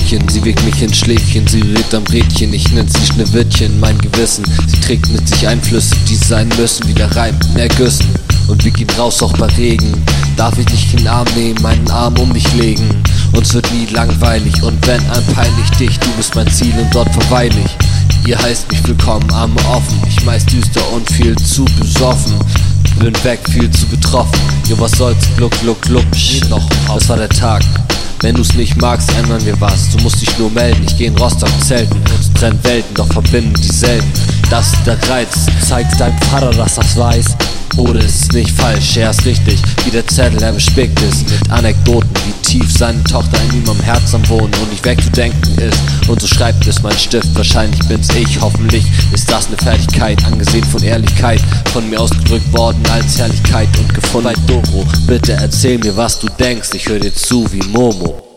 Mädchen, sie wiegt mich in Schläfchen, sie rät am Rädchen, ich nenn sie Schneewittchen, mein Gewissen. Sie trägt mit sich Einflüsse, die sein müssen, wie der Reim in Ergüssen. Und wir gehen raus auch bei Regen, darf ich dich in den Arm nehmen, meinen Arm um mich legen. Uns wird nie langweilig und wenn, peil ich dich, du bist mein Ziel und dort verweil ich. Ihr heißt mich willkommen, Arme offen, ich meist düster und viel zu besoffen. Bin weg, viel zu betroffen, jo was soll's, gluck, gluck, gluck, noch, das war der Tag. Wenn du's nicht magst, ändern wir was, du musst dich nur melden, ich geh in Rostock zelten. Uns trennen Welten, doch verbinden dieselben. Das ist der Reiz, zeig's deinem Vater, dass das weiß. Oder ist es nicht falsch, er ist richtig, wie der Zettel, er bespickt ist mit Anekdoten, wie tief seine Tochter in ihm am Herzen wohnt und nicht wegzudenken ist. Und so schreibt es mein Stift, wahrscheinlich bin's ich, hoffentlich ist das eine Fertigkeit, angesehen von Ehrlichkeit, von mir ausgedrückt worden als Herrlichkeit und gefunden bei Doro. Bitte erzähl mir, was du denkst, ich hör dir zu wie Momo.